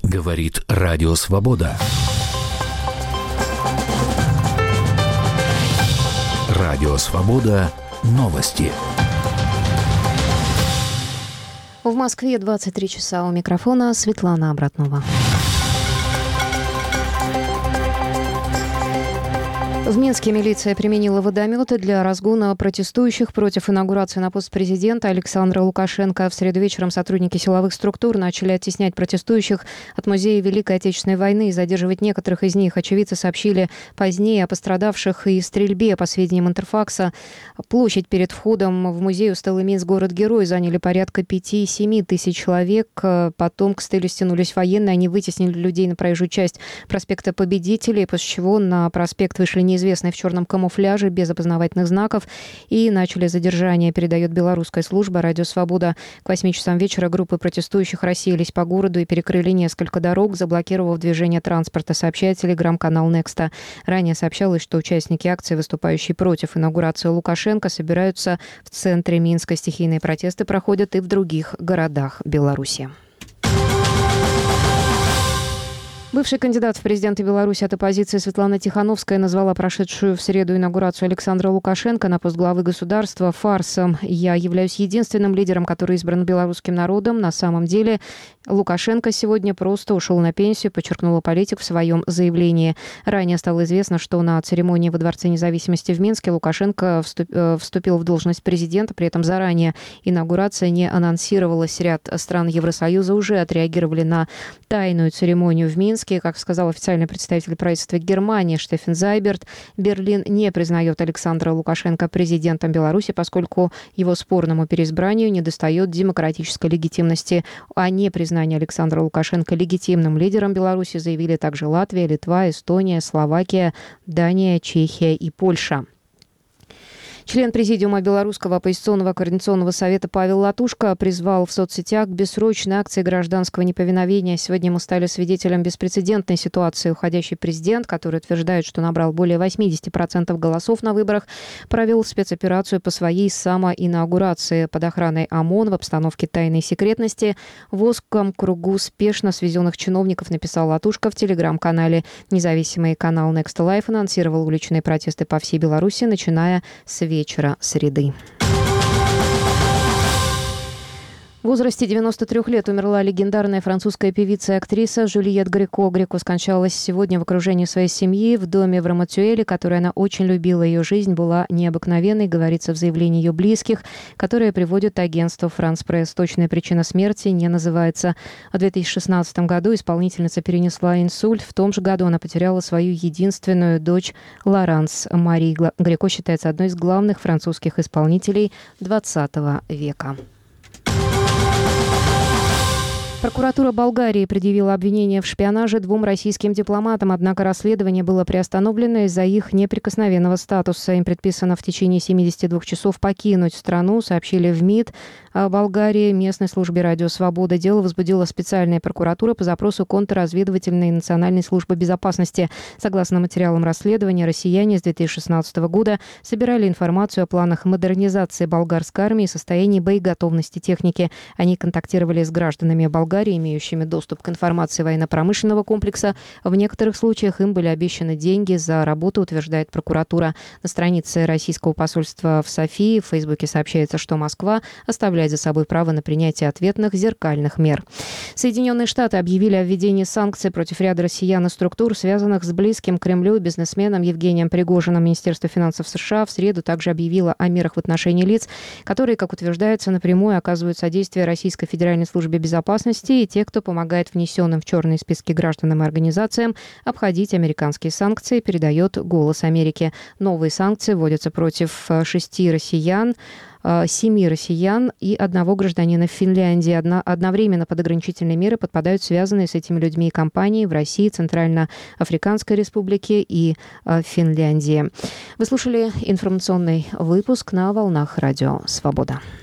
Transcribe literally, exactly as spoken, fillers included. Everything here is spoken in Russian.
Говорит Радио Свобода. Радио Свобода. Новости. В Москве двадцать три часа. У микрофона Светлана Обратнова. В Минске милиция применила водометы для разгона протестующих против инаугурации на пост президента Александра Лукашенко. В среду вечером сотрудники силовых структур начали оттеснять протестующих от Музея Великой Отечественной войны и задерживать некоторых из них. Очевидцы сообщили позднее о пострадавших и стрельбе. По сведениям Интерфакса, площадь перед входом в музей у стелы Минск город-герой заняли порядка пяти-семи тысяч человек. Потом к стеле стянулись военные. Они вытеснили людей на проезжую часть проспекта Победителей, после чего на проспект вышли неизвестные известный в черном камуфляже, без опознавательных знаков, и начали задержание, передает белорусская служба «Радио Свобода». К восьми часам вечера группы протестующих рассеялись по городу и перекрыли несколько дорог, заблокировав движение транспорта, сообщает телеграм-канал Некста. Ранее сообщалось, что участники акции, выступающие против инаугурации Лукашенко, собираются в центре Минска. Стихийные протесты проходят и в других городах Беларуси. Бывший кандидат в президенты Беларуси от оппозиции Светлана Тихановская назвала прошедшую в среду инаугурацию Александра Лукашенко на пост главы государства фарсом. «Я являюсь единственным лидером, который избран белорусским народом. На самом деле Лукашенко сегодня просто ушел на пенсию», подчеркнула политик в своем заявлении. Ранее стало известно, что на церемонии во Дворце независимости в Минске Лукашенко вступил в должность президента. При этом заранее инаугурация не анонсировалась. Ряд стран Евросоюза уже отреагировали на тайную церемонию в Минске. Как сказал официальный представитель правительства Германии Штефан Зайберт, Берлин не признает Александра Лукашенко президентом Беларуси, поскольку его спорному переизбранию недостает демократической легитимности. О непризнании Александра Лукашенко легитимным лидером Беларуси заявили также Латвия, Литва, Эстония, Словакия, Дания, Чехия и Польша. Член президиума Белорусского оппозиционного координационного совета Павел Латушко призвал в соцсетях к бессрочной акции гражданского неповиновения. Сегодня мы стали свидетелем беспрецедентной ситуации. Уходящий президент, который утверждает, что набрал более восемьдесят процентов голосов на выборах, провел спецоперацию по своей самоинаугурации под охраной ОМОН в обстановке тайной секретности. В узком кругу спешно свезенных чиновников, написал Латушко в телеграм-канале. Независимый канал Next Life анонсировал уличные протесты по всей Беларуси, начиная с вечера среды. В возрасте девяноста трёх лет умерла легендарная французская певица и актриса Жюльет Греко. Греко скончалась сегодня в окружении своей семьи в доме в Раматюэле, который она очень любила. Ее жизнь была необыкновенной, говорится в заявлении ее близких, которое приводит агентство «Франс Пресс». Точная причина смерти не называется. В две тысячи шестнадцатом году исполнительница перенесла инсульт. В том же году она потеряла свою единственную дочь Лоранс. Мари Греко считается одной из главных французских исполнителей двадцатого века. Прокуратура Болгарии предъявила обвинение в шпионаже двум российским дипломатам, однако расследование было приостановлено из-за их неприкосновенного статуса. Им предписано в течение семидесяти двух часов покинуть страну, сообщили в МИД Болгарии, местной службе «Радио Свобода». Дело возбудила специальная прокуратура по запросу контрразведывательной и национальной службы безопасности. Согласно материалам расследования, россияне с две тысячи шестнадцатого года собирали информацию о планах модернизации болгарской армии и состоянии боеготовности техники. Они контактировали с гражданами Болгарии, имеющими доступ к информации военно-промышленного комплекса. В некоторых случаях им были обещаны деньги за работу, утверждает прокуратура. На странице российского посольства в Софии в Фейсбуке сообщается, что Москва оставляет за собой право на принятие ответных зеркальных мер. Соединенные Штаты объявили о введении санкций против ряда россиян и структур, связанных с близким к Кремлю бизнесменом Евгением Пригожиным. Министерство финансов США в среду также объявило о мерах в отношении лиц, которые, как утверждается, напрямую оказывают содействие Российской Федеральной службе безопасности и те, кто помогает внесенным в черные списки гражданам и организациям обходить американские санкции, передает «Голос Америки». Новые санкции вводятся против шести россиян, семи россиян и одного гражданина Финляндии. Одно, одновременно под ограничительные меры подпадают связанные с этими людьми компании в России, Центральноафриканской Республике и э, Финляндии. Вы слушали информационный выпуск на волнах Радио Свобода.